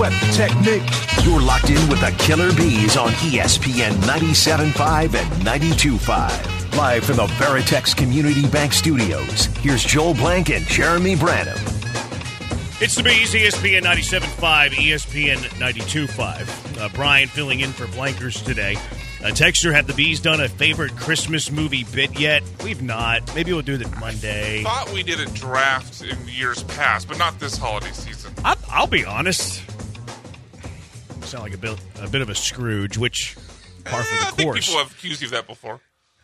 What technique? You're locked in with the Killer Bees on ESPN 97.5 and 92.5. Live from the Veritex Community Bank Studios, here's Joel Blank and Jeremy Branham. It's the Bees, ESPN 97.5, ESPN 92.5. Brian filling in for Blankers today. Texter, have the Bees done a favorite Christmas movie bit yet? We've not. Maybe we'll do that Monday. I thought we did a draft in years past, but not this holiday season. I'll be honest. Sound like a bit of a Scrooge, which par for the course. I think people have accused you of that before.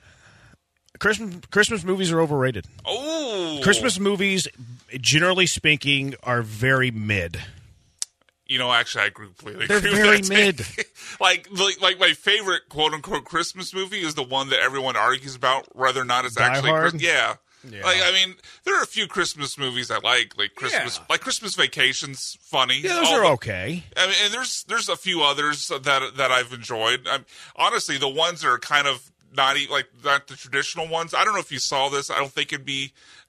Christmas movies are overrated. Oh, Christmas movies, generally speaking, are very mid. You know, actually, I completely They're agree very with that. mid. like my favorite quote unquote Christmas movie is the one that everyone argues about whether or not it's Die actually Hard? Yeah. Yeah. Like, I mean, there are a few Christmas movies I like Christmas, Yeah. like Christmas Vacation's funny. Yeah, those are okay. I mean, and there's a few others that I've enjoyed. Honestly, the ones that are kind of not the traditional ones. I don't know if you saw this. I don't think it'd be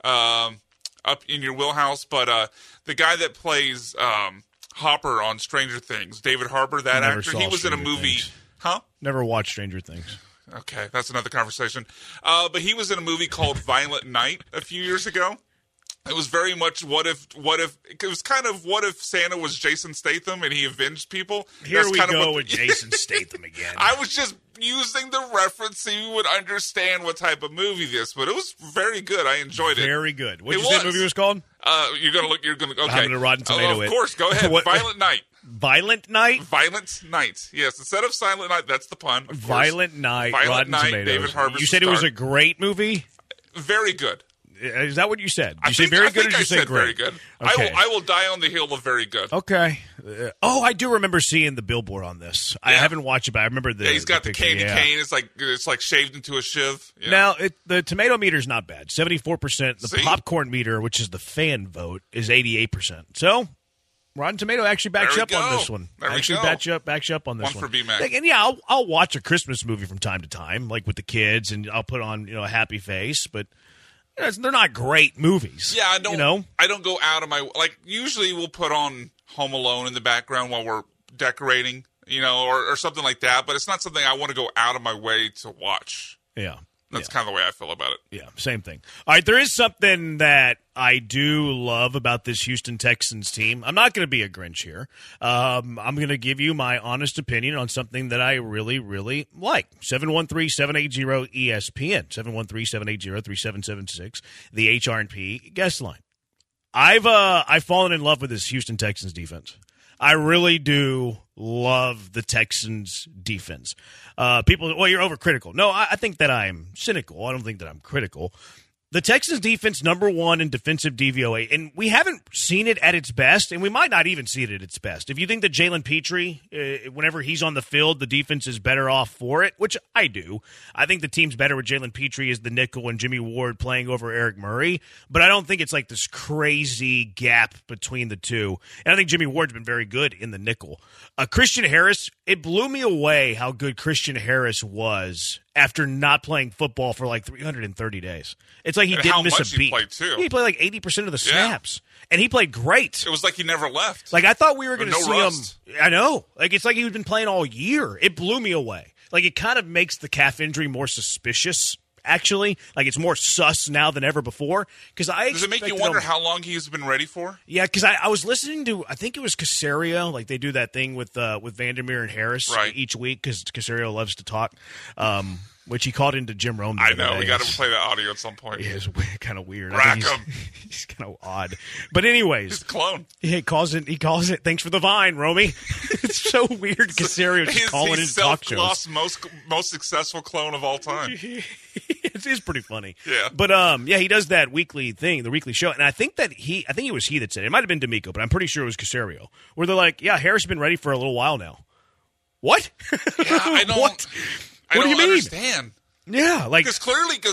up in your wheelhouse, but the guy that plays Hopper on Stranger Things, David Harbour, that actor, he was in a movie. Things. Huh? Never watched Stranger Things. Okay, that's another conversation. But he was in a movie called Violent Night a few years ago. It was very much it was kind of what if Santa was Jason Statham and he avenged people. Here we go with Jason Statham again. I was just using the reference so you would understand what type of movie this, but it was very good. I enjoyed it. Very good. What did you say the movie was called? You're gonna look. Okay. I'm gonna Rotten Tomato it. Of course, go ahead. Violent Night. Violent Night? Violent Night. Yes, instead of Silent Night, that's the pun. Violent Night. Violent Rotten Night. Tomatoes. David Harbour's You said it was a great movie? Very good. Is that what you said? Did you say very good or did you say great? Very good. Okay. I will die on the hill of very good. Okay. I do remember seeing the billboard on this. I haven't watched it, but I remember the. Yeah, he's got the picture. candy cane. It's like shaved into a shiv. Yeah. Now the tomato meter is not bad. 74%. The popcorn meter, which is the fan vote, is 88%. So Rotten Tomato actually backs you up on this one. Actually backs you up on this one. One for BMAC. And yeah, I'll watch a Christmas movie from time to time, like with the kids, and I'll put on a happy face, but. They're not great movies. Yeah, I don't go out of my usually we'll put on Home Alone in the background while we're decorating, or something like that. But it's not something I want to go out of my way to watch. Yeah, that's kind of the way I feel about it. Yeah, same thing. All right, there is something that I do love about this Houston Texans team. I'm not going to be a Grinch here. I'm going to give you my honest opinion on something that I really, really like. 713-780-ESPN, 713-780-3776, the HR&P guest line. I've fallen in love with this Houston Texans defense. I really do love the Texans defense. People, well, you're overcritical. No, I think that I'm cynical. I don't think that I'm critical. The Texans defense, number one in defensive DVOA, and we haven't seen it at its best, and we might not even see it at its best. If you think that Jalen Petrie, whenever he's on the field, the defense is better off for it, which I do. I think the team's better with Jalen Petrie as the nickel and Jimmy Ward playing over Eric Murray, but I don't think it's like this crazy gap between the two. And I think Jimmy Ward's been very good in the nickel. Christian Harris, it blew me away how good Christian Harris was after not playing football for like 330 days. It's like he didn't miss a beat. He played too. He played like 80% of the snaps. And he played great. It was like he never left. Like, I thought we were going to see rust. him. I know. Like, it's like he'd been playing all year. It blew me away. Like, it kind of makes the calf injury more suspicious, actually. Like, it's more sus now than ever before. Does it make you wonder how long he's been ready for? Yeah, because I was listening to, I think it was Caserio. Like, they do that thing with Vandermeer and Harris each week because Caserio loves to talk. Which he called into Jim Rome. I know. We got to play that audio at some point. Yeah, it's kind of weird. Rackham. He's kind of odd. But anyways. He's a clone. He calls it, thanks for the vine, Romy. It's so weird. Caserio just calling in talk shows. He's most successful clone of all time. It is pretty funny. Yeah. But, he does that weekly thing, the weekly show. And I think it was he that said it. It might have been D'Amico, but I'm pretty sure it was Caserio. Where they're like, yeah, Harris has been ready for a little while now. What? Yeah, I don't. What? I don't do you mean? understand. Yeah, like because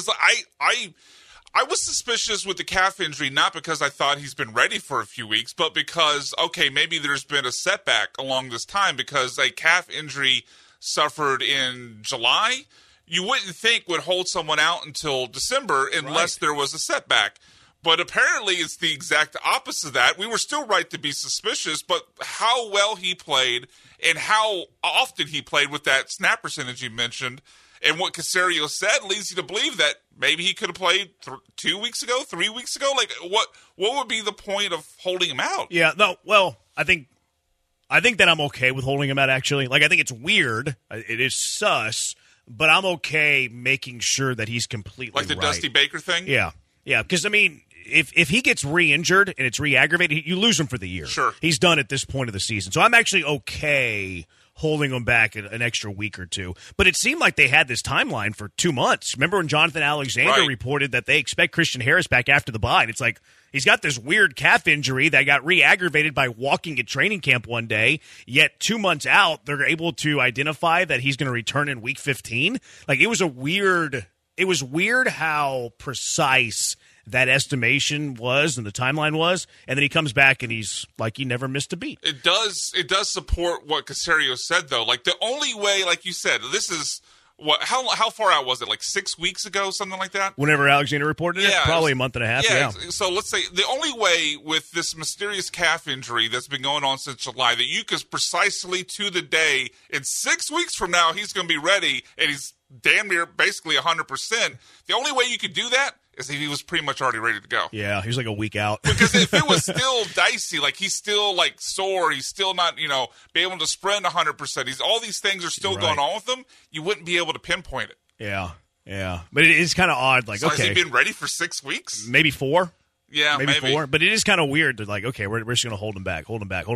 I was suspicious with the calf injury, not because I thought he's been ready for a few weeks, but because maybe there's been a setback along this time because a calf injury suffered in July, you wouldn't think would hold someone out until December unless there was a setback. But apparently it's the exact opposite of that. We were still right to be suspicious, but how well he played and how often he played with that snap percentage you mentioned and what Caserio said leads you to believe that maybe he could have played 2 weeks ago, 3 weeks ago. Like, what would be the point of holding him out? Yeah, no, well, I think that I'm okay with holding him out, actually. Like, I think it's weird. It is sus, but I'm okay making sure that he's completely Like the right. Dusty Baker thing? Yeah, because, I mean, if he gets re-injured and it's re-aggravated, you lose him for the year. Sure. He's done at this point of the season. So I'm actually okay holding him back an extra week or two. But it seemed like they had this timeline for 2 months. Remember when Jonathan Alexander reported that they expect Christian Harris back after the bye? It's like he's got this weird calf injury that got re-aggravated by walking at training camp one day, yet 2 months out, they're able to identify that he's going to return in week 15. Like, it was weird how precise that estimation was and the timeline was, and then he comes back and he's like he never missed a beat. It does support what Caserio said, though. Like, the only way, like you said, this is how far out was it? Like 6 weeks ago, something like that? Whenever Alexander reported it? Probably a month and a half. Yeah. So let's say the only way with this mysterious calf injury that's been going on since July that you could precisely to the day in 6 weeks from now he's going to be ready and he's damn near basically 100%. The only way you could do that is if he was pretty much already ready to go. Yeah, he was like a week out. Because if it was still dicey, like he's still like sore, he's still not, be able to sprint 100%. All these things are still going on with him. You wouldn't be able to pinpoint it. Yeah. But it is kind of odd. Like, so okay, has he been ready for 6 weeks? Maybe 4. Yeah, maybe 4. But it is kind of weird. They're like, okay, we're just going to hold him back.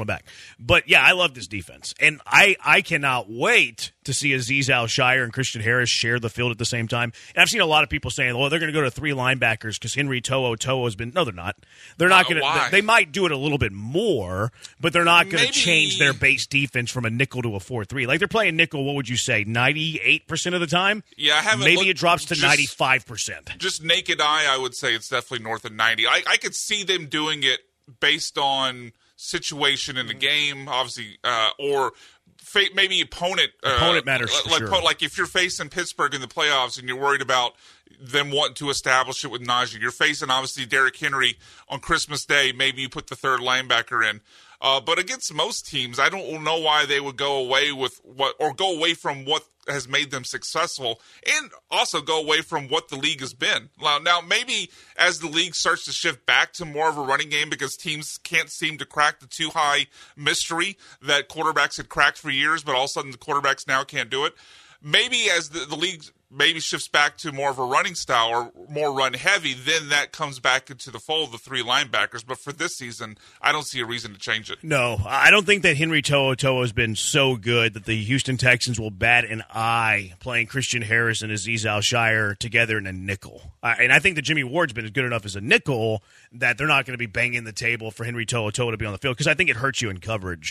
But yeah, I love this defense, and I cannot wait to see Azeez Al-Shaair and Christian Harris share the field at the same time. And I've seen a lot of people saying, well, they're going to go to 3 linebackers because Henry To'o has been. No, they're not. They're not going to. They might do it a little bit more, but they're not going to change their base defense from a nickel to a 4-3. Like, they're playing nickel. What would you say? 98% of the time. Yeah, I haven't. Maybe it drops to 95%. Just naked eye, I would say it's definitely north of 90. I could see them doing it based on situation in the game, obviously, or maybe opponent. Opponent matters for sure. Like if you're facing Pittsburgh in the playoffs and you're worried about them wanting to establish it with Najee. You're facing, obviously, Derrick Henry on Christmas Day. Maybe you put the third linebacker in. But against most teams, I don't know why they would go away from what has made them successful, and also go away from what the league has been. Now, maybe as the league starts to shift back to more of a running game because teams can't seem to crack the too high mystery that quarterbacks had cracked for years, but all of a sudden the quarterbacks now can't do it. Maybe as the league maybe shifts back to more of a running style or more run heavy, then that comes back into the fold of the 3 linebackers. But for this season, I don't see a reason to change it. No, I don't think that Henry To'o has been so good that the Houston Texans will bat an eye playing Christian Harris and Azeez Al-Shaair together in a nickel. And I think that Jimmy Ward's been good enough as a nickel that they're not going to be banging the table for Henry To'o to be on the field, because I think it hurts you in coverage.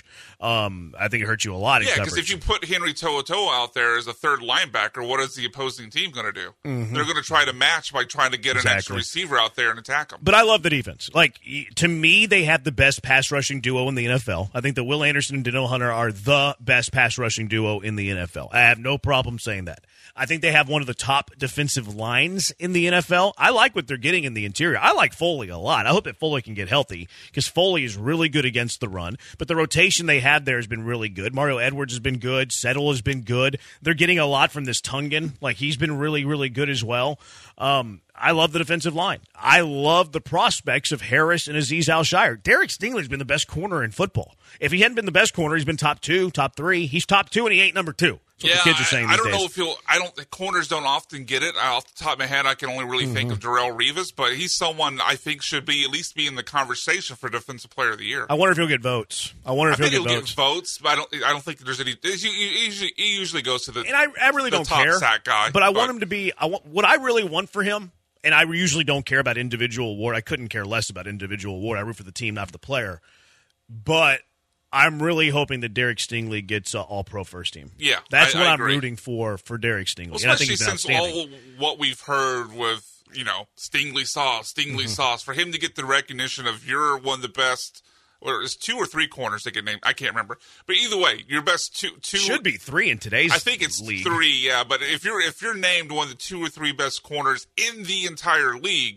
I think it hurts you a lot in coverage. Yeah, because if you put Henry To'o out there as a third linebacker, what is the opposing team going to do? Mm-hmm. They're going to try to match by trying to get an extra receiver out there and attack them. But I love the defense. Like, to me, they have the best pass rushing duo in the NFL. I think that Will Anderson and Danielle Hunter are the best pass rushing duo in the NFL. I have no problem saying that. I think they have one of the top defensive lines in the NFL. I like what they're getting in the interior. I like Foley a lot. I hope that Foley can get healthy, because Foley is really good against the run. But the rotation they have there has been really good. Mario Edwards has been good. Settle has been good. They're getting a lot from this Tungan. Like, he's been really, really good as well. I love the defensive line. I love the prospects of Harris and Azeez Al-Shaair. Derek Stingley's been the best corner in football. If he hadn't been the best corner, he's been top 2, top 3. He's top 2, and he ain't number 2. That's what the kids are saying these days. Corners don't often get it. Off the top of my head, I can only really think of Darrelle Revis, but he's someone I think should at least be in the conversation for Defensive Player of the Year. I wonder if he'll get votes. I think he'll get votes, but I don't think there's any. He usually goes to the. And I really don't top care. Sack guy, but I want him to be. What I really want for him. And I usually don't care about individual award. I couldn't care less about individual award. I root for the team, not for the player. But I'm really hoping that Derek Stingley gets All-Pro first team. Yeah, that's what I'm rooting for Derek Stingley. Well, and I think especially since all what we've heard with Stingley sauce, for him to get the recognition of you're one of the best. Or it's 2 or 3 corners that get named. I can't remember. But either way, your best two should be 3 in today's league. I think it's league. 3, yeah. But if you're named one of the 2 or 3 best corners in the entire league,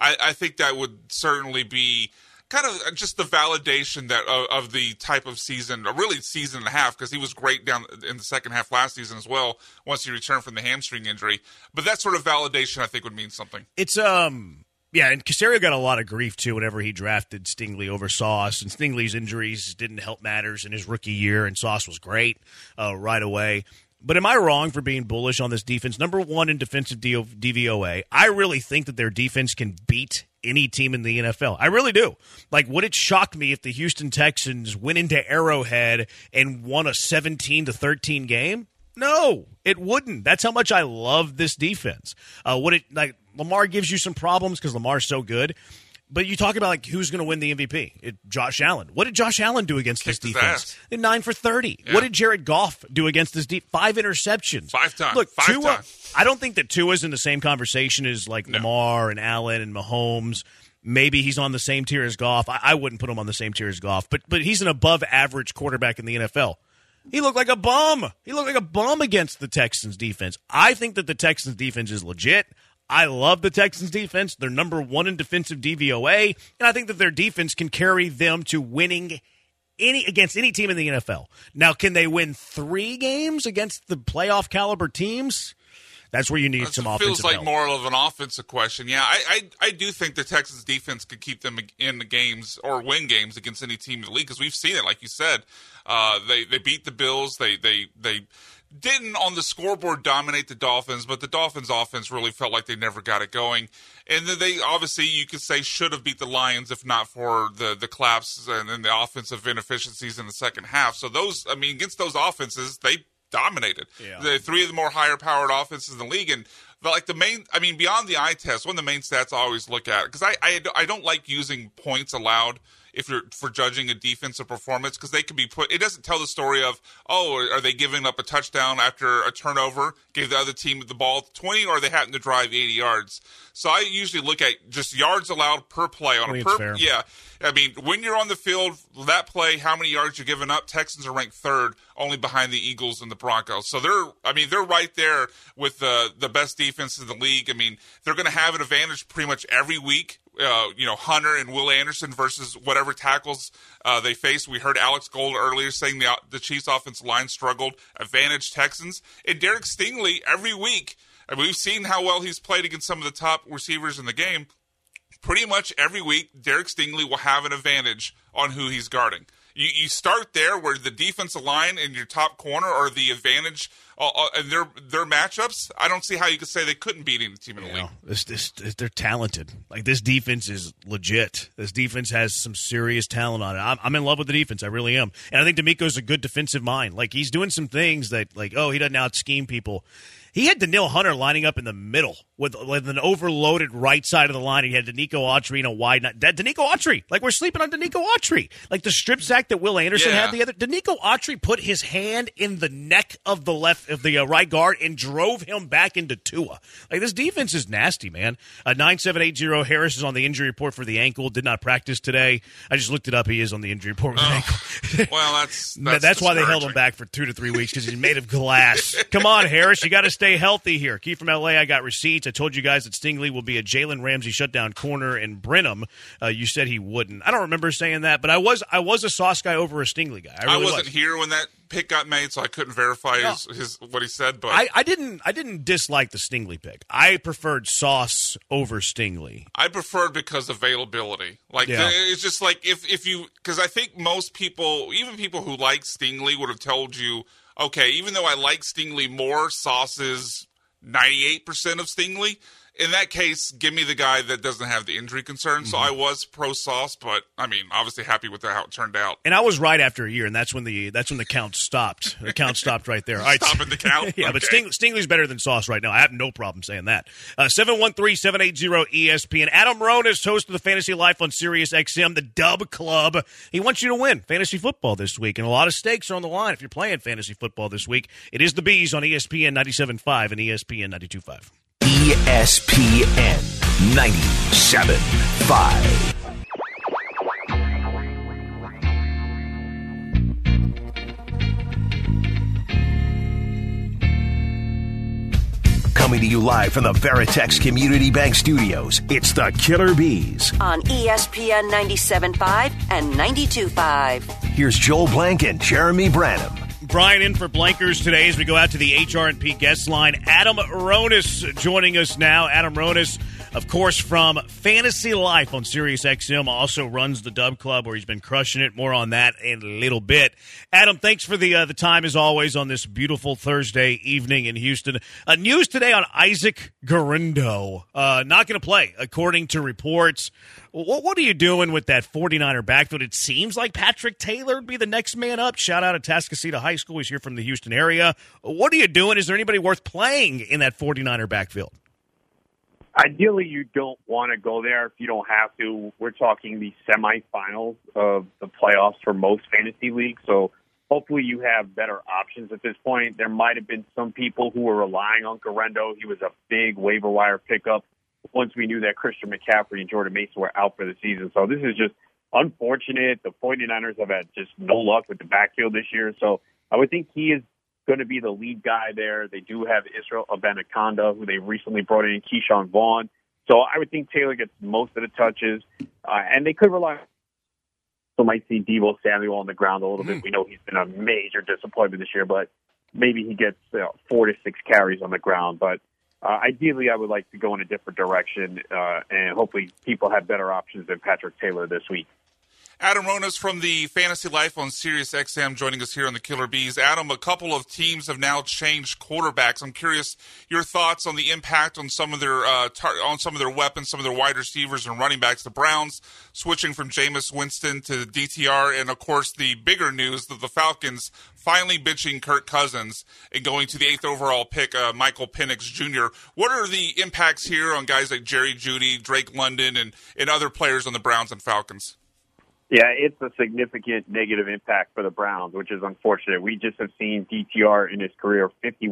I think that would certainly be kind of just the validation that of the type of season, or really season and a half, because he was great down in the second half last season as well once he returned from the hamstring injury. But that sort of validation, I think, would mean something. It's yeah, and Caserio got a lot of grief too whenever he drafted Stingley over Sauce, and Stingley's injuries didn't help matters in his rookie year, and Sauce was great right away. But am I wrong for being bullish on this defense? Number one in defensive DVOA. I really think that their defense can beat any team in the NFL. I really do. Like, would it shock me if the Houston Texans went into Arrowhead and won a 17-13 game? No, it wouldn't. That's how much I love this defense. Would it, like, Lamar gives you some problems because Lamar's so good. But you talk about, like, who's going to win the MVP? Josh Allen. What did Josh Allen do against this defense? 9 for 30. Yeah. What did Jared Goff do against this defense? 5 interceptions. 5 times. Look, Five times. I don't think that Tua's in the same conversation as, like, Lamar and Allen and Mahomes. Maybe he's on the same tier as Goff. I wouldn't put him on the same tier as Goff. But he's an above-average quarterback in the NFL. He looked like a bum. He looked like a bum against the Texans defense. I think that the Texans defense is legit. I love the Texans defense. They're number one in defensive DVOA, and I think that their defense can carry them to winning against any team in the NFL. Now, can they win 3 games against the playoff caliber teams? That's where you need some offensive help. Feels like more of an offensive question. Yeah, I do think the Texans defense could keep them in the games or win games against any team in the league, because we've seen it, like you said. They beat the Bills. They didn't on the scoreboard dominate the Dolphins, but the Dolphins offense really felt like they never got it going. And then they obviously, you could say, should have beat the Lions if not for the collapse and the offensive inefficiencies in the second half. So those, I mean, against those offenses, they dominated. Yeah. The 3 of the more higher powered offenses in the league. And like the main, I mean, beyond the eye test, one of the main stats I always look at, because I don't like using points allowed if you're for judging a defensive performance, because they can be put, it doesn't tell the story of, oh, are they giving up a touchdown after a turnover, gave the other team the ball 20, or they happen to drive 80 yards. So I usually look at just yards allowed per play on a per. Yeah, I mean, when you're on the field, that play, how many yards you're giving up? Texans are ranked 3rd, only behind the Eagles and the Broncos. So they're right there with the best defense in the league. I mean, they're going to have an advantage pretty much every week. Hunter and Will Anderson versus whatever tackles they face. We heard Alex Gold earlier saying the Chiefs' offensive line struggled. Advantage Texans. And Derek Stingley every week. I mean, we've seen how well he's played against some of the top receivers in the game. Pretty much every week, Derek Stingley will have an advantage on who he's guarding. You start there where the defensive line and your top corner are the advantage and their matchups. I don't see how you could say they couldn't beat any team in the league. They're talented. Like, this defense is legit. This defense has some serious talent on it. I'm in love with the defense. I really am. And I think D'Amico's a good defensive mind. Like, he's doing some things that, like, he doesn't out-scheme people. He had Danielle Hunter lining up in the middle with an overloaded right side of the line. He had Danico Autry in a wide – Danico Autry. Like, we're sleeping on Danico Autry. Like, the strip sack that Will Anderson had the other – Danico Autry put his hand in the neck of the right guard and drove him back into Tua. Like, this defense is nasty, man. 9780 Harris is on the injury report for the ankle. Did not practice today. I just looked it up. He is on the injury report with the ankle. Well, that's why they held him back for 2 to 3 weeks, because he's made of glass. Come on, Harris. You got to stay healthy here. Keith from LA, I got receipts. I told you guys that Stingley will be a Jalen Ramsey shutdown corner in Brenham. You said he wouldn't. I don't remember saying that, but I was a Sauce guy over a Stingley guy. I wasn't here when that pick got made, so I couldn't verify his what he said. But I didn't dislike the Stingley pick. I preferred Sauce over Stingley. I preferred because of availability. Like, it's just like if you, because I think most people, even people who like Stingley, would have told you, okay, even though I like Stingley more, Sauce is 98% of Stingley. In that case, give me the guy that doesn't have the injury concern. Mm-hmm. So I was pro Sauce, but I mean, obviously happy with how it turned out. And I was right after a year, and that's when the count stopped. The count stopped right there. All right, stopping the count. Yeah, okay. But Stingley's better than Sauce right now. I have no problem saying that. 713-780-ESPN. Adam Ronis, host of the Fantasy Life on Sirius XM, the Dub Club. He wants you to win fantasy football this week, and a lot of stakes are on the line if you're playing fantasy football this week. It is the Bees on ESPN 97.5 and ESPN 92.5. ESPN 97.5. Coming to you live from the Veritex Community Bank Studios, it's the Killer Bees. On ESPN 97.5 and 92.5. Here's Joel Blank and Jeremy Branham. Brian in for Blankers today as we go out to the HR&P guest line. Adam Ronis joining us now. Adam Ronis, of course, from Fantasy Life on Sirius XM, also runs the Dub Club where he's been crushing it. More on that in a little bit. Adam, thanks for the time as always on this beautiful Thursday evening in Houston. News today on Isaac Guerendo. Not going to play, according to reports. What are you doing with that 49er backfield? It seems like Patrick Taylor would be the next man up. Shout out to Tascasita High School. He's here from the Houston area. What are you doing? Is there anybody worth playing in that 49er backfield? Ideally, you don't want to go there if you don't have to. We're talking the semifinals of the playoffs for most fantasy leagues, so hopefully you have better options at this point. There might have been some people who were relying on Guerendo. He was a big waiver wire pickup once we knew that Christian McCaffrey and Jordan Mason were out for the season. So this is just unfortunate. The 49ers have had just no luck with the backfield this year, so I would think he is going to be the lead guy there. They do have Israel Abanikanda, who they recently brought in, Keyshawn Vaughn. So I would think Taylor gets most of the touches, and they could rely. So might see Deebo Samuel on the ground a little bit. We know he's been a major disappointment this year, but maybe he gets 4 to 6 carries on the ground. But ideally, I would like to go in a different direction, and hopefully people have better options than Patrick Taylor this week. Adam Ronis from the Fantasy Life on Sirius XM joining us here on the Killer Bees. Adam, a couple of teams have now changed quarterbacks. I'm curious your thoughts on the impact on some of their weapons, some of their wide receivers and running backs. The Browns switching from Jameis Winston to DTR, and of course the bigger news that the Falcons finally benching Kirk Cousins and going to the 8th overall pick, Michael Penix Jr. What are the impacts here on guys like Jerry Jeudy, Drake London, and other players on the Browns and Falcons? Yeah, it's a significant negative impact for the Browns, which is unfortunate. We just have seen DTR in his career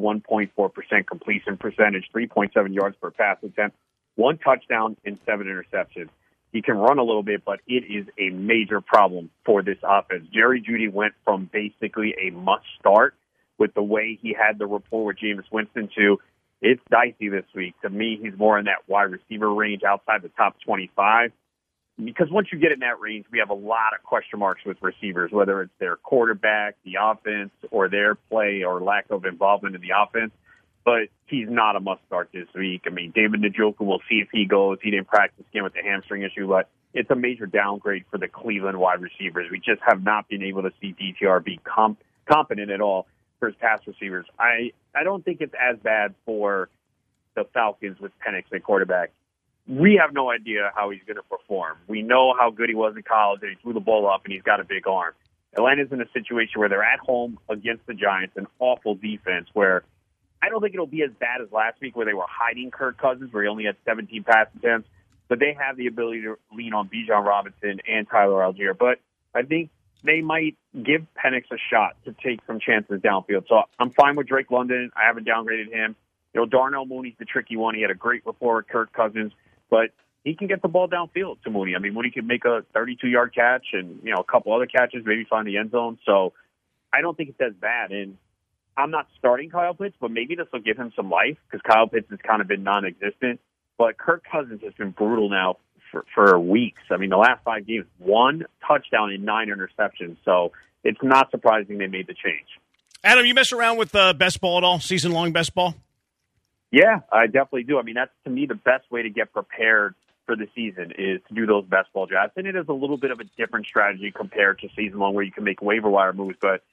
51.4% completion percentage, 3.7 yards per pass attempt, 1 touchdown, and 7 interceptions. He can run a little bit, but it is a major problem for this offense. Jerry Jeudy went from basically a must-start with the way he had the rapport with Jameis Winston to it's dicey this week. To me, he's more in that wide receiver range outside the top 25. Because once you get in that range, we have a lot of question marks with receivers, whether it's their quarterback, the offense, or their play or lack of involvement in the offense. But he's not a must-start this week. I mean, David Njoku, we'll see if he goes. He didn't practice again with the hamstring issue, but it's a major downgrade for the Cleveland wide receivers. We just have not been able to see DTR be competent at all for his pass receivers. I don't think it's as bad for the Falcons with Penix at quarterback. We have no idea how he's going to perform. We know how good he was in college, and he threw the ball up, and he's got a big arm. Atlanta's in a situation where they're at home against the Giants, an awful defense, where I don't think it'll be as bad as last week where they were hiding Kirk Cousins, where he only had 17 pass attempts, but they have the ability to lean on Bijan Robinson and Tyler Algier. But I think they might give Penix a shot to take some chances downfield. So I'm fine with Drake London. I haven't downgraded him. Darnell Mooney's the tricky one. He had a great rapport with Kirk Cousins. But he can get the ball downfield to Mooney. I mean, Mooney can make a 32-yard catch and, a couple other catches, maybe find the end zone. So I don't think it's as bad. And I'm not starting Kyle Pitts, but maybe this will give him some life because Kyle Pitts has kind of been non-existent. But Kirk Cousins has been brutal now for weeks. I mean, the last 5 games, 1 touchdown and 9 interceptions. So it's not surprising they made the change. Adam, you mess around with best ball at all, season-long best ball? Yeah, I definitely do. I mean, that's, to me, the best way to get prepared for the season is to do those best ball drafts. And it is a little bit of a different strategy compared to season long where you can make waiver wire moves. But,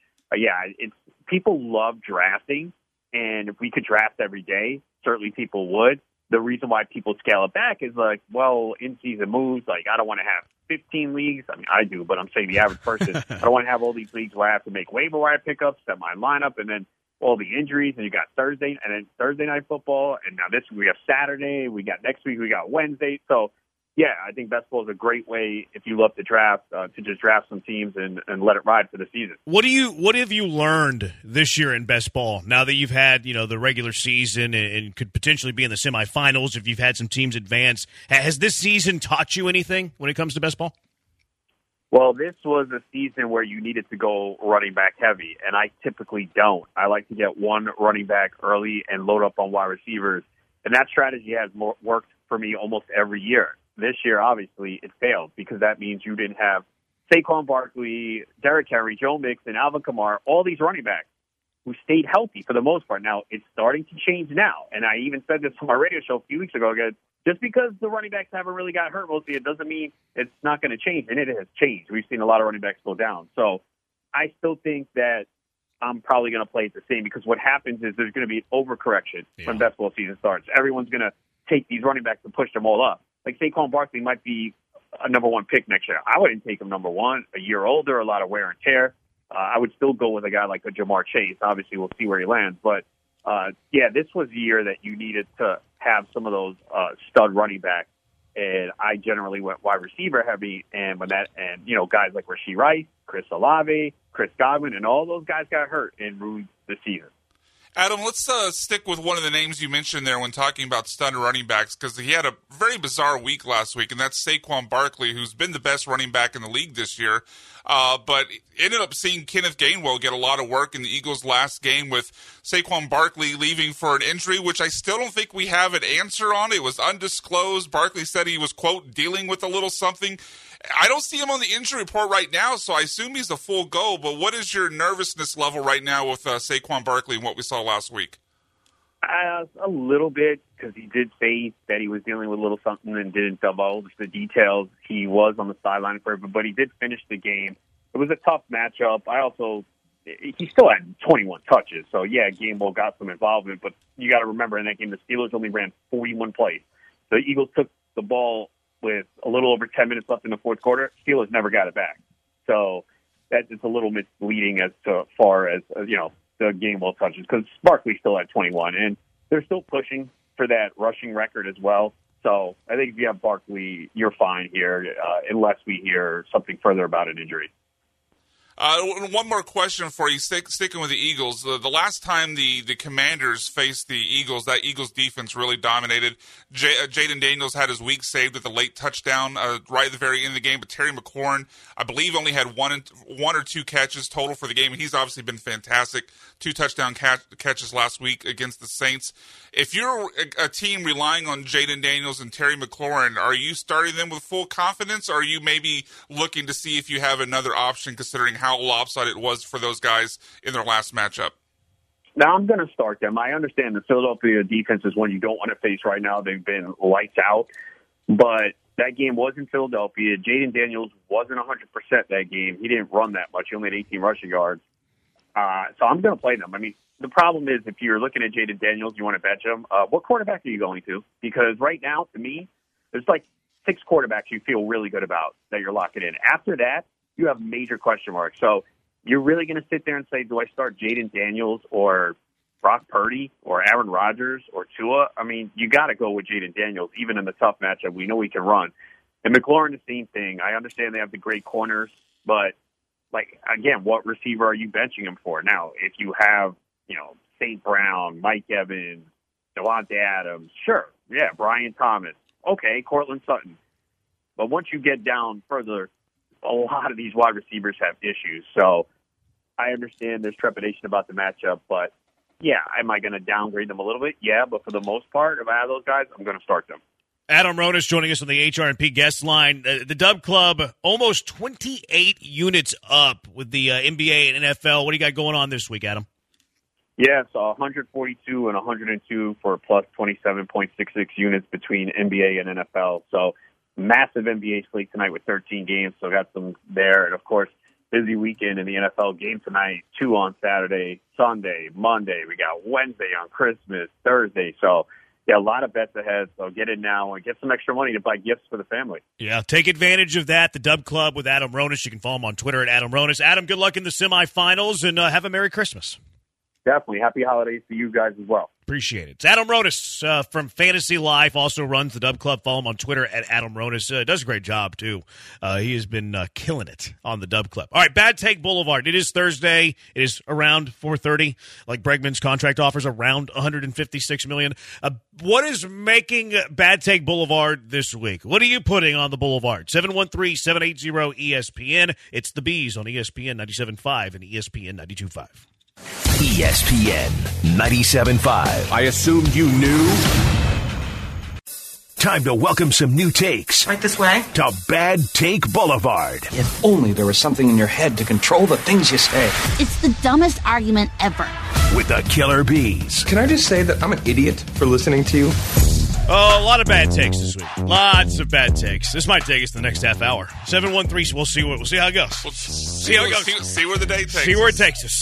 people love drafting. And if we could draft every day, certainly people would. The reason why people scale it back is in-season moves. I don't want to have 15 leagues. I mean, I do, but I'm saying the average person. I don't want to have all these leagues where I have to make waiver wire pickups, set my lineup, and then all the injuries, and you got Thursday night football, and now this week we have Saturday, we got next week, we got Wednesday. So, yeah, I think best ball is a great way, if you love to draft, to just draft some teams and let it ride for the season. What have you learned this year in best ball, now that you've had, the regular season and could potentially be in the semifinals if you've had some teams advance? Has this season taught you anything when it comes to best ball? Well, this was a season where you needed to go running back heavy, and I typically don't. I like to get one running back early and load up on wide receivers. And that strategy has worked for me almost every year. This year, obviously, it failed because that means you didn't have Saquon Barkley, Derrick Henry, Joe Mixon, Alvin Kamara, all these running backs who stayed healthy for the most part. Now, it's starting to change now. And I even said this on my radio show a few weeks ago. Again, just because the running backs haven't really got hurt mostly, it doesn't mean it's not going to change. And it has changed. We've seen a lot of running backs go down. So I still think that I'm probably going to play it the same because what happens is there's going to be an overcorrection when basketball season starts. Everyone's going to take these running backs and push them all up. Like Saquon Barkley might be a number one pick next year. I wouldn't take him number one. A year older, a lot of wear and tear. I would still go with a guy like a Jamar Chase. Obviously, we'll see where he lands. But, this was the year that you needed to have some of those stud running backs. And I generally went wide receiver heavy. And guys like Rashee Rice, Chris Olave, Chris Godwin, and all those guys got hurt and ruined the season. Adam, let's stick with one of the names you mentioned there when talking about stud running backs, because he had a very bizarre week last week, and that's Saquon Barkley, who's been the best running back in the league this year, but ended up seeing Kenneth Gainwell get a lot of work in the Eagles' last game with Saquon Barkley leaving for an injury, which I still don't think we have an answer on. It was undisclosed. Barkley said he was, quote, dealing with a little something. I don't see him on the injury report right now, so I assume he's a full go. But what is your nervousness level right now with Saquon Barkley and what we saw last week? A little bit, because he did say that he was dealing with a little something and didn't divulge the details. He was on the sideline for it, but he did finish the game. It was a tough matchup. He still had 21 touches, so Gainwell got some involvement. But you got to remember, in that game, the Steelers only ran 41 plays. The Eagles took the ball with a little over 10 minutes left in the fourth quarter. Steelers never got it back. So it's a little misleading as far as, the Gainwell touches, because Barkley still had 21, and they're still pushing for that rushing record as well. So I think if you have Barkley, you're fine here, unless we hear something further about an injury. One more question for you, sticking with the Eagles. The last time the Commanders faced the Eagles, that Eagles defense really dominated. Jaden Daniels had his week saved with a late touchdown right at the very end of the game, but Terry McLaurin, I believe, only had one or two catches total for the game, and he's obviously been fantastic. 2 touchdown catches last week against the Saints. If you're a team relying on Jaden Daniels and Terry McLaurin, are you starting them with full confidence, or are you maybe looking to see if you have another option considering how lopsided it was for those guys in their last matchup? Now, I'm going to start them. I understand the Philadelphia defense is one you don't want to face right now. They've been lights out. But that game was in Philadelphia. Jaden Daniels wasn't 100% that game. He didn't run that much. He only had 18 rushing yards. So I'm going to play them. I mean, the problem is if you're looking at Jaden Daniels, you want to bench him. What quarterback are you going to? Because right now, to me, there's like 6 quarterbacks you feel really good about that you're locking in. After that, you have major question marks. So you're really going to sit there and say, do I start Jaden Daniels or Brock Purdy or Aaron Rodgers or Tua? I mean, you got to go with Jaden Daniels, even in the tough matchup. We know he can run. And McLaurin, the same thing. I understand they have the great corners, but, again, what receiver are you benching him for? Now, if you have, St. Brown, Mike Evans, Devontae Adams, sure, Brian Thomas, okay, Cortland Sutton. But once you get down further, a lot of these wide receivers have issues. So I understand there's trepidation about the matchup, but am I going to downgrade them a little bit? Yeah, but for the most part, if I have those guys, I'm going to start them. Adam Ronis joining us on the HRP guest line. The Dub Club almost 28 units up with the NBA and NFL. What do you got going on this week, Adam? Yeah, so 142 and 102 for plus 27.66 units between NBA and NFL. So massive NBA slate tonight with 13 games, so got some there. And, of course, busy weekend in the NFL. Game tonight, 2 on Saturday, Sunday, Monday. We got Wednesday on Christmas, Thursday. So, a lot of bets ahead. So get in now and get some extra money to buy gifts for the family. Yeah, take advantage of that. The Dub Club with Adam Ronis. You can follow him on Twitter at Adam Ronis. Adam, good luck in the semifinals, and have a Merry Christmas. Definitely. Happy holidays to you guys as well. Appreciate it. It's Adam Ronis from Fantasy Life, also runs the Dub Club. Follow him on Twitter at Adam Ronis. Does a great job, too. He has been killing it on the Dub Club. All right, Bad Take Boulevard. It is Thursday. It is around 4:30. Like Bregman's contract offers around $156 million. What is making Bad Take Boulevard this week? What are you putting on the Boulevard? 713-780-ESPN. It's the Bees on ESPN 97.5 and ESPN 92.5. ESPN 97.5. I assumed you knew. Time to welcome some new takes Right this way. to Bad Take Boulevard. If only there was something in your head to control the things you say. It's the dumbest argument ever. With the Killer Bees. Can I just say that I'm an idiot for listening to you? Oh, a lot of bad takes this week. Lots of bad takes. This might take us the next half hour. 713. We'll see how it goes. See how it goes. See where the day takes us. See where it takes us.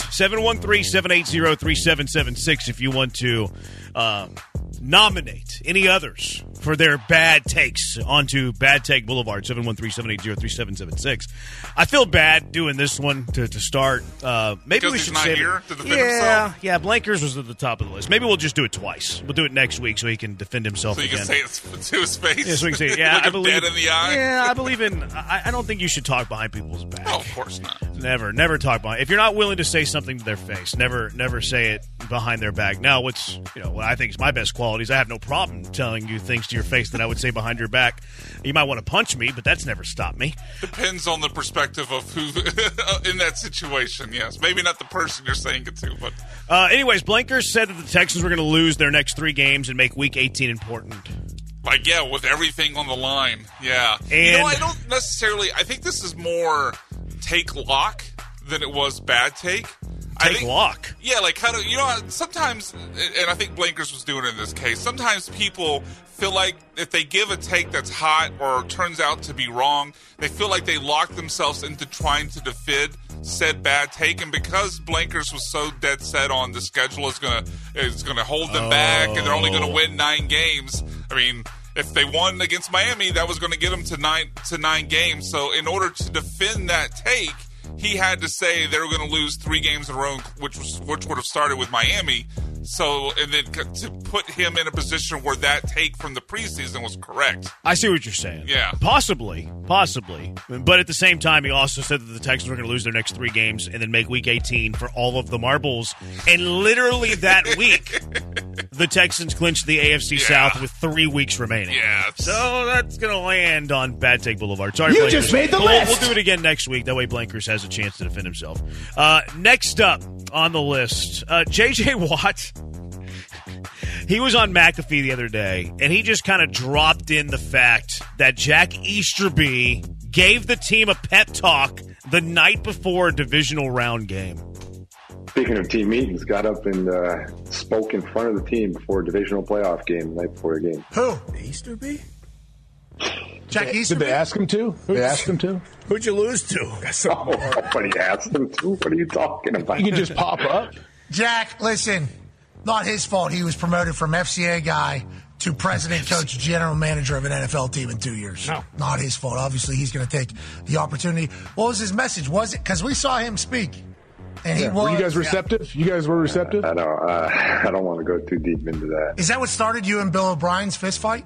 713-780-3776 if you want to nominate any others for their bad takes onto Bad Take Boulevard, 713-780-3776. I feel bad doing this one to start. Maybe because we he's should not save here it. to defend himself? Yeah, Blankers was at the top of the list. Maybe we'll just do it twice. We'll do it next week so he can defend himself So you again. can say it to his face? Yeah, so we can say, yeah, Look I him believe dead in the eye? Yeah, I believe in. I don't think you should talk behind people's back. Oh, of course not. Never talk behind. If you're not willing to say something to their face, never say it behind their back. Now, what I think is my best quality is I have no problem telling you things to your face that I would say behind your back. You might want to punch me, but that's never stopped me. Depends on the perspective of who in that situation. Yes, maybe not the person you're saying it to, but anyways, Blankers said that the Texans were going to lose their next 3 games and make Week 18 important. with everything on the line. Yeah, And I don't necessarily. I think this is more take lock than it was bad take. Take lock. Yeah, like how do sometimes, and I think Blankers was doing it in this case. Sometimes people feel like if they give a take that's hot or turns out to be wrong, they feel like they lock themselves into trying to defend said bad take. And because Blankers was so dead set on the schedule is gonna hold them back, and they're only going to win 9 games. I mean, if they won against Miami, that was going to get them to 9 games. So in order to defend that take, he had to say they were going to lose 3 games in a row, which would have started with Miami. So, and then to put him in a position where that take from the preseason was correct. I see what you're saying. Yeah. Possibly. But at the same time, he also said that the Texans were going to lose their next 3 games and then make Week 18 for all of the marbles. And literally that week, the Texans clinched the AFC South with 3 weeks remaining. Yeah. So that's going to land on Bad Take Boulevard. Sorry, You Blankers. just made the We'll list. do it again next week. That way Blankers has a chance to defend himself. Next up on the list, J.J. Watt. He was on McAfee the other day, and he just kind of dropped in the fact that Jack Easterby gave the team a pep talk the night before a divisional round game. Speaking of team meetings, got up and spoke in front of the team before a divisional playoff game, the night before a game. Who? Easterby? Jack Easterby? Did they ask him to? Who'd you lose to? Nobody asked him to. What are you talking about? You can just pop up. Jack, listen, not his fault. He was promoted from FCA guy to president, coach, general manager of an NFL team in 2 years. No. Not his fault. Obviously, he's going to take the opportunity. What was his message? Was it? Because we saw him speak. And he was. Were you guys receptive? You guys were receptive? I don't want to go too deep into that. Is that what started you and Bill O'Brien's fist fight?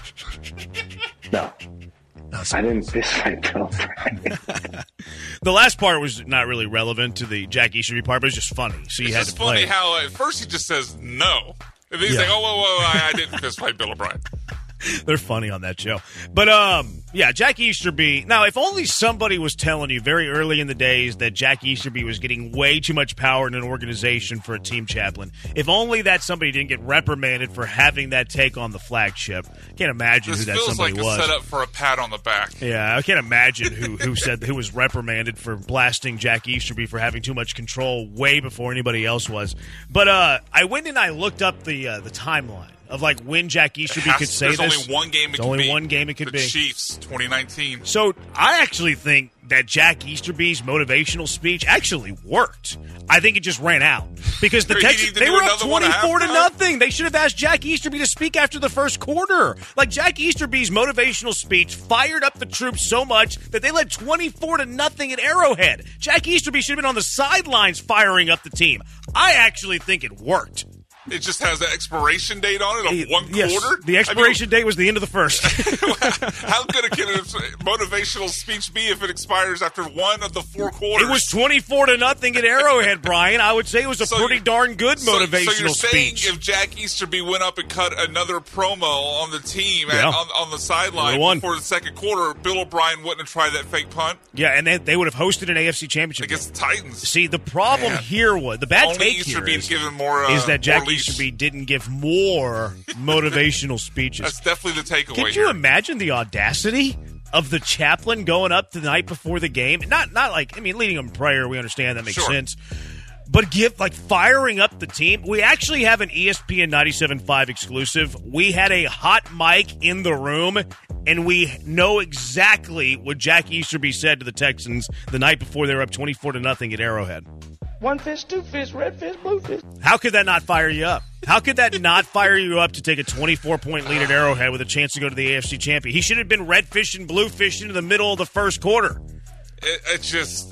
No. I didn't fist fight Bill O'Brien. The last part was not really relevant to the Jack Easterby part, but it was just funny. So you had to play. It's funny how at first he just says no. And then he's like, I didn't fist fight Bill O'Brien. They're funny on that show. But, Jack Easterby. Now, if only somebody was telling you very early in the days that Jack Easterby was getting way too much power in an organization for a team chaplain. If only that somebody didn't get reprimanded for having that take on the flagship. Can't imagine who that somebody was. This feels like a setup for a pat on the back. Yeah, I can't imagine who was reprimanded for blasting Jack Easterby for having too much control way before anybody else was. But I went and I looked up the timeline of like when Jack Easterby could say this. There's only one game it could be. Only one game it could be. The Chiefs, 2019. So I actually think that Jack Easterby's motivational speech actually worked. I think it just ran out because the Texans, they were up 24-0. They should have asked Jack Easterby to speak after the first quarter. Like Jack Easterby's motivational speech fired up the troops so much that they led 24-0 at Arrowhead. Jack Easterby should have been on the sidelines firing up the team. I actually think it worked. It just has an expiration date on it of 1 quarter? The expiration date was the end of the first. How good can a motivational speech be if it expires after 1 of the 4 quarters? It was 24-0 at Arrowhead, Brian. I would say it was a pretty darn good motivational So you're saying speech. if Jack Easterby went up and cut another promo on the team on the sideline before the second quarter, Bill O'Brien wouldn't have tried that fake punt? Yeah, and they would have hosted an AFC championship against the Titans. See, the problem here was, the bad Only take Easterby here is given more is that Jack least. Easterby didn't give more motivational speeches. That's definitely the takeaway. Could you imagine the audacity of the chaplain going up the night before the game? Not like, I mean, leading them in prayer, we understand that makes sense. But firing up the team. We actually have an ESPN 97.5 exclusive. We had a hot mic in the room, and we know exactly what Jack Easterby said to the Texans the night before they were up 24-0 at Arrowhead. One fish, two fish, red fish, blue fish. How could that not fire you up? How could that not fire you up to take a 24-point lead at Arrowhead with a chance to go to the AFC champion? He should have been red fish and blue fish into the middle of the first quarter. It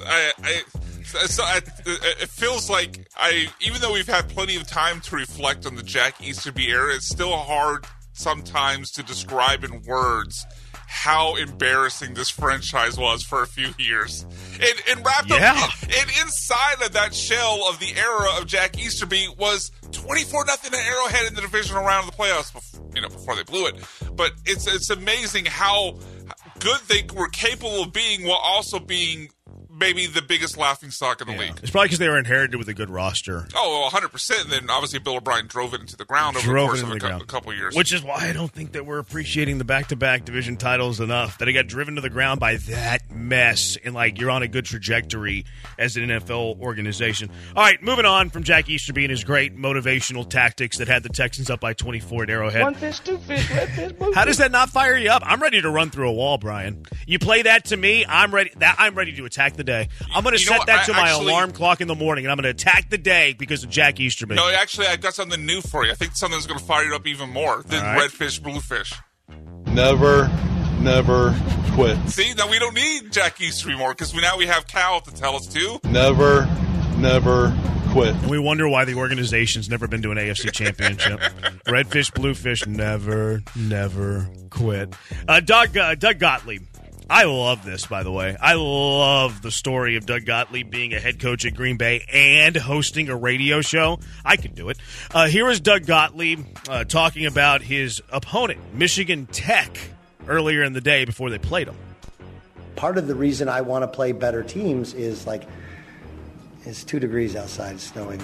feels like even though we've had plenty of time to reflect on the Jack Easterby era, it's still hard sometimes to describe in words how embarrassing this franchise was for a few years. And wrapped up, and inside of that shell of the era of Jack Easterby was 24-0 at Arrowhead in the divisional round of the playoffs before they blew it. But it's amazing how good they were capable of being while also being maybe the biggest laughingstock in the league. It's probably because they were inherited with a good roster. Oh, 100%. And then obviously Bill O'Brien drove it into the ground over the course of a couple years. Which is why I don't think that we're appreciating the back-to-back division titles enough. That it got driven to the ground by that mess. And, you're on a good trajectory as an NFL organization. All right, moving on from Jack Easterby and his great motivational tactics that had the Texans up by 24 at Arrowhead. One fish, two fish, red fish, blue fish. How does that not fire you up? I'm ready to run through a wall, Brian. You play that to me, I'm ready to attack the day. I'm going to set that to my alarm clock in the morning, and I'm going to attack the day because of Jack Easterby. No, actually, I've got something new for you. I think something's going to fire you up even more than red fish, blue fish. Never quit. See, now we don't need Jack Easterby more because now we have Cal to tell us to. Never quit. And we wonder why the organization's never been to an AFC championship. Red fish, blue fish, never quit. Doug Gottlieb. I love this, by the way. I love the story of Doug Gottlieb being a head coach at Green Bay and hosting a radio show. I can do it. Here is Doug Gottlieb talking about his opponent, Michigan Tech, earlier in the day before they played them. Part of the reason I want to play better teams is it's 2 degrees outside, it's snowing.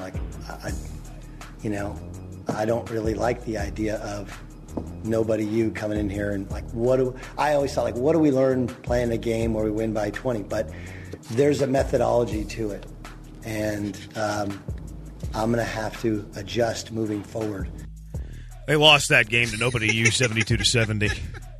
I don't really like the idea of nobody you coming in here and I always thought what do we learn playing a game where we win by 20? But there's a methodology to it, and I'm going to have to adjust moving forward. They lost that game to nobody you 72-70.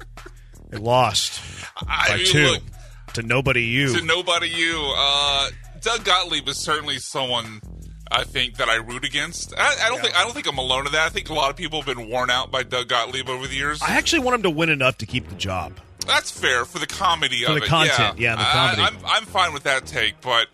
They lost by 2 to nobody you. To nobody you. Doug Gottlieb is certainly someone I think that I root against. I don't think I'm alone in that. I think a lot of people have been worn out by Doug Gottlieb over the years. I actually want him to win enough to keep the job. That's fair for the comedy of it. For the content, the comedy. I'm fine with that take, but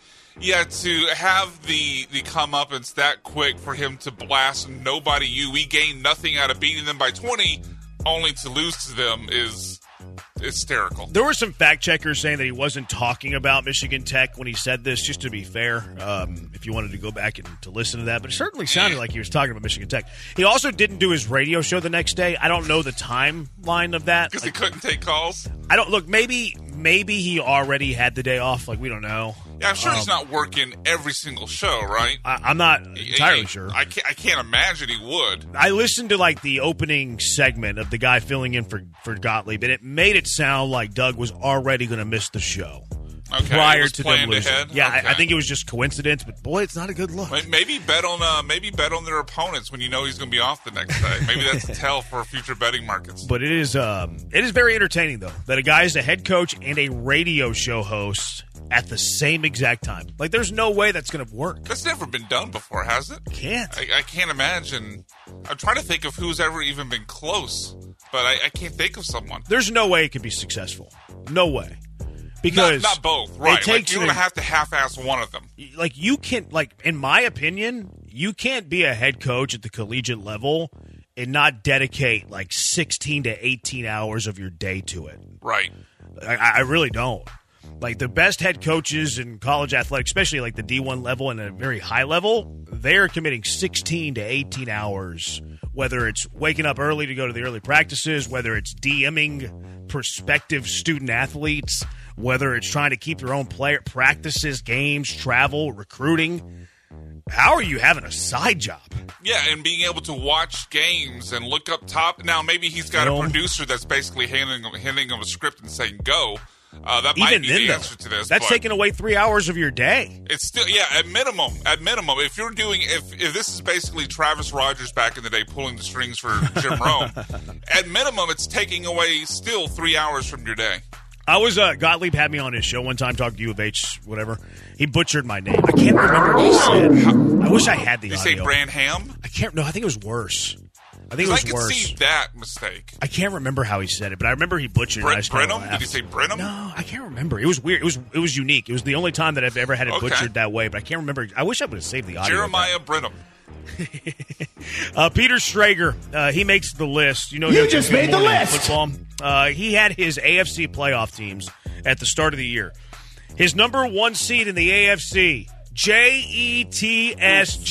to have the comeuppance that quick for him to blast nobody you, we gained nothing out of beating them by 20, only to lose to them is hysterical. There were some fact checkers saying that he wasn't talking about Michigan Tech when he said this, just to be fair, if you wanted to go back and to listen to that. But it certainly sounded like he was talking about Michigan Tech. He also didn't do his radio show the next day. I don't know the timeline of that. Because he couldn't take calls? Maybe he already had the day off. We don't know. Yeah, I'm sure he's not working every single show, right? I'm not entirely sure. I can't imagine he would. I listened to the opening segment of the guy filling in for Gottlieb, and it made it sound like Doug was already going to miss the show prior to them losing. Ahead? Yeah, okay. I think it was just coincidence, but boy, it's not a good look. Maybe bet on their opponents when you know he's going to be off the next day. Maybe that's a tell for future betting markets. But it is very entertaining though that a guy is a head coach and a radio show host at the same exact time. There's no way that's going to work. That's never been done before, has it? Can't. I can't imagine. I'm trying to think of who's ever even been close, but I can't think of someone. There's no way it could be successful. No way. Because not both, right? You're going to have to half-ass one of them. You can't, in my opinion, you can't be a head coach at the collegiate level and not dedicate 16 to 18 hours of your day to it. Right. I really don't. The best head coaches in college athletics, especially the D1 level and a very high level, they're committing 16 to 18 hours, whether it's waking up early to go to the early practices, whether it's DMing prospective student athletes, whether it's trying to keep your own player practices, games, travel, recruiting. How are you having a side job? Yeah, and being able to watch games and look up top. Now, maybe he's got a producer that's basically handing him a script and saying, go. That might be the answer to this. That's taking away 3 hours of your day. It's still, at minimum, if you're doing, if this is basically Travis Rogers back in the day pulling the strings for Jim Rome, at minimum, it's taking away still 3 hours from your day. I was, Gottlieb had me on his show one time, talking to U of H, whatever. He butchered my name. I can't remember what he said. I wish I had the audio. Did he say Branham? I think it was worse. I think it was worse. I could see that mistake. I can't remember how he said it, but I remember he butchered it. Brenham? Did he say Brenham? No, I can't remember. It was weird. It was unique. It was the only time that I've ever had it butchered that way, but I can't remember. I wish I would have saved the audio. Jeremiah Brenham. Peter Strager, he makes the list. You just made the list. Football. He had his AFC playoff teams at the start of the year. His number 1 seed in the AFC, Jets,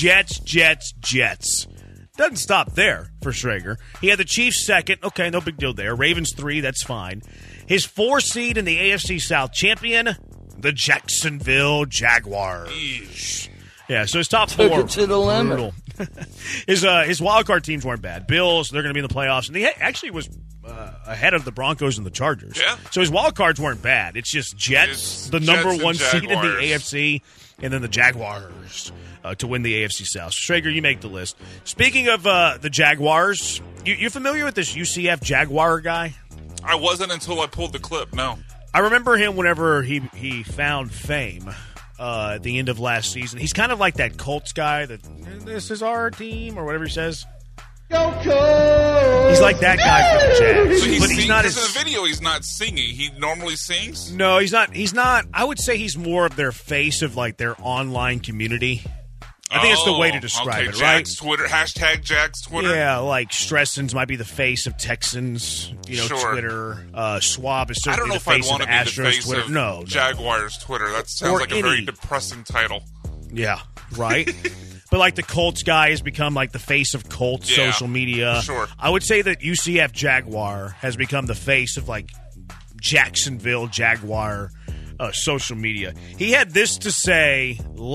Jets. Doesn't stop there for Strager. He had the Chiefs second. Okay, no big deal there. Ravens 3, that's fine. His 4 seed in the AFC South champion, the Jacksonville Jaguars. Eesh. Yeah, so his top 4. Took it to the limit. His wild card teams weren't bad. Bills, they're going to be in the playoffs. And he actually was ahead of the Broncos and the Chargers. Yeah. So his wild cards weren't bad. It's just Jets, the number 1 seed in the AFC, and then the Jaguars to win the AFC South. Strager, you make the list. Speaking of the Jaguars, you familiar with this UCF Jaguar guy? I wasn't until I pulled the clip, no. I remember him whenever he found fame at the end of last season. He's kind of like that Colts guy that, this is our team, or whatever he says. Go Colts! He's like that guy for the Jags. So but he's not in the video, he's not singing. He normally sings? No, he's not. I would say he's more of their face of like their online community. I think it's the way to describe it, right? Twitter, hashtag Jags Twitter. Yeah, like Stressens might be the face of Texans, Twitter. Schwab is certainly the face of Astros Twitter. No, Jaguars Twitter. That sounds like a very depressing title. Yeah, right? But like the Colts guy has become like the face of Colts social media. Sure. I would say that UCF Jaguar has become the face of like Jacksonville Jaguar social media. He had this to say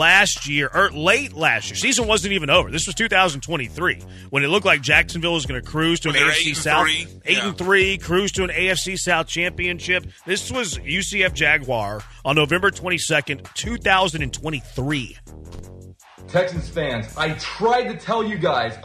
late last year. Season wasn't even over. This was 2023 when it looked like Jacksonville was going to cruise to an AFC South 8-3, cruise to an AFC South championship. This was UCF Jaguar on November 22nd, 2023. Texans fans, I tried to tell you guys.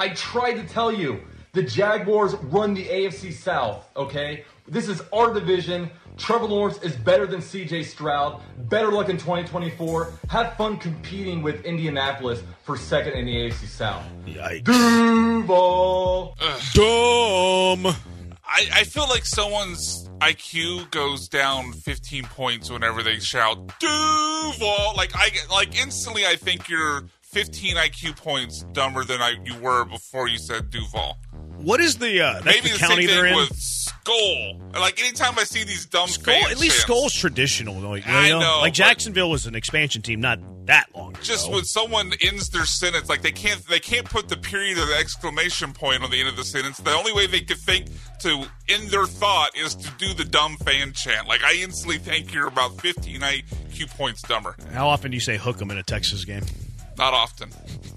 The Jaguars run the AFC South, okay? This is our division. Trevor Lawrence is better than C.J. Stroud. Better luck in 2024. Have fun competing with Indianapolis for second in the AFC South. Yikes. Duval. Dumb. I feel like someone's IQ goes down 15 points whenever they shout Duval. Like instantly I think you're 15 IQ points dumber than you were before you said Duval. What is the maybe the the county same they're thing in? with Skull. Like anytime I see these dumb Skull, fans, at least Skull's traditional. I know. Like Jacksonville was an expansion team not that long ago. Just when someone ends their sentence, like they can't put the period or the exclamation point on the end of the sentence. The only way they could think to end their thought is to do the dumb fan chant. Like I instantly think you're about 15 IQ points dumber. How often do you say hook 'em in a Texas game? Not often.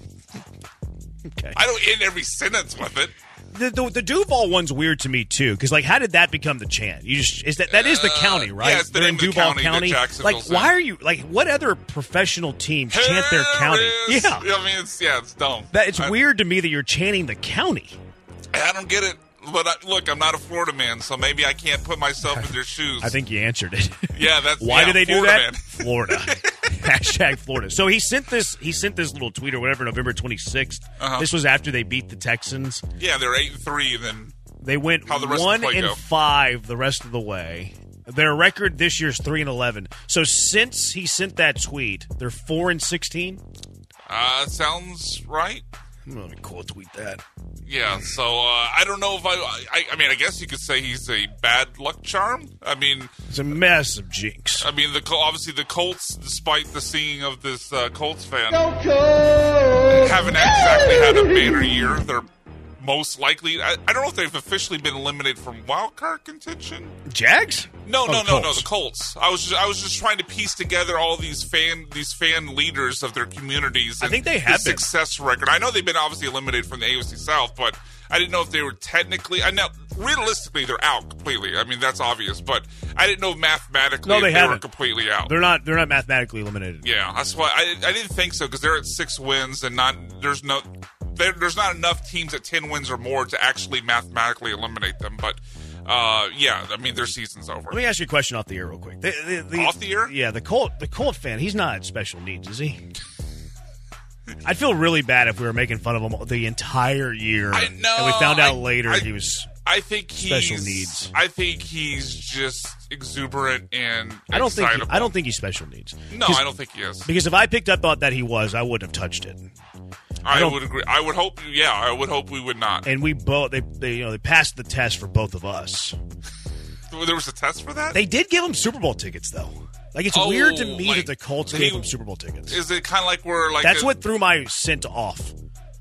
Okay. I don't end every sentence with it. The Duval one's weird to me too, because like, how did that become the chant? That is the county, right? Yeah, it's the They're name in of Duval the County. Jacksonville's Like, why are you like? What other professional teams chant their county? Yeah, I mean, it's dumb. It's weird to me that you're chanting the county. I don't get it. But look, I'm not a Florida man, so maybe I can't put myself in their shoes. I think you answered it. Yeah, that's why do they do Florida that? Man. Florida. Hashtag Florida. So he sent this little tweet or whatever, November 26th. This was after they beat the Texans. Yeah, they're 8-3, and then they went 1-5 the rest of the way. Their record this year is 3-11. So since he sent that tweet, they're 4-16. Sounds right. Let me quote tweet that. Yeah, so I don't know if I mean, I guess you could say he's a bad luck charm. I mean, it's a massive jinx. I mean, obviously the Colts, despite the singing of this Colts fan, Go Colts! haven't exactly had a banner year. They're most likely. I don't know if they've officially been eliminated from wild card contention. Jags? No, Colts. the Colts. I was just trying to piece together all these fan leaders of their communities. And I think they have the success record. I know they've been obviously eliminated from the AFC South, but I didn't know if they were technically. I know realistically they're out completely. I mean that's obvious, but I didn't know mathematically if they were completely out. They're not mathematically eliminated. Yeah, that's why I didn't think so because they're at 6 wins and there's not enough teams at 10 wins or more to actually mathematically eliminate them. But yeah, I mean their season's over. Let me ask you a question off the air real quick. Off the air? Yeah, the Colt fan. He's not special needs, is he? I'd feel really bad if we were making fun of him the entire year. I know. And we found out later he was special needs. I think he's just exuberant and I don't excitable. think he's special needs. No, I don't think he is. Because if I picked up on that he was, I wouldn't have touched it. I would agree. I would hope. Yeah, I would hope we would not. And we both they passed the test for both of us. There was a test for that? They did give him Super Bowl tickets though. Like it's weird to me that the Colts gave him Super Bowl tickets. Is it kind of like that's what threw my scent off?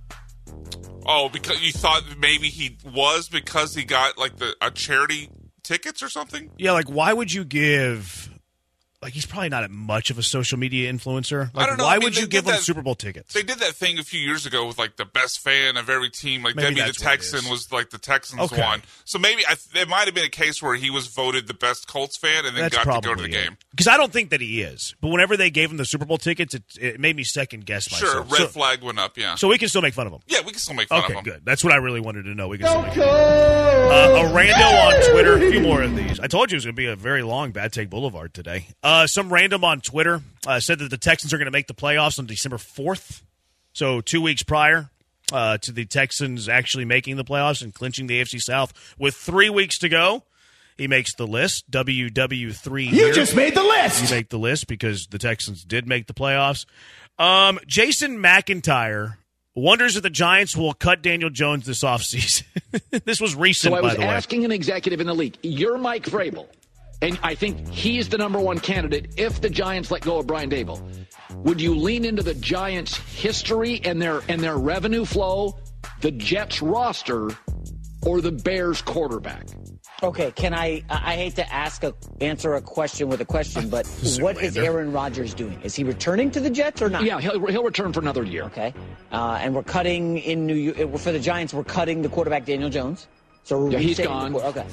Oh, because you thought maybe he was because he got like a charity tickets or something? Yeah, like why would you give? Like he's probably not much of a social media influencer. Like I don't know. why would you give him Super Bowl tickets? They did that thing a few years ago with like the best fan of every team. Like maybe Debbie the Texan was like the Texans one. So maybe it might have been a case where he was voted the best Colts fan and then got to go to the game. Because I don't think that he is. But whenever they gave him the Super Bowl tickets, it made me second guess myself. Sure, red flag went up. Yeah. So we can still make fun of him. Yeah, we can still make fun of him. Okay, good. That's what I really wanted to know. We can still make fun of him. A rando on Twitter. A few more of these. I told you it was going to be a very long Bad Take Boulevard today. Some random on Twitter said that the Texans are going to make the playoffs on December 4th. So 2 weeks prior to the Texans actually making the playoffs and clinching the AFC South. With 3 weeks to go, he makes the list. WW3 You here. just made the list. You make the list because the Texans did make the playoffs. Jason McIntyre wonders if the Giants will cut Daniel Jones this offseason. This was recent, by the way. So I was asking an executive in the league, you're Mike Vrabel. And I think he's the number one candidate if the Giants let go of Brian Daboll. Would you lean into the Giants' history and their revenue flow, the Jets roster, or the Bears quarterback? Okay, can I hate to answer a question with a question, but what is Aaron Rodgers doing? Is he returning to the Jets or not? Yeah, he'll return for another year. Okay. And we're cutting in New York. For the Giants, we're cutting the quarterback, Daniel Jones. So yeah, he's gone. Okay.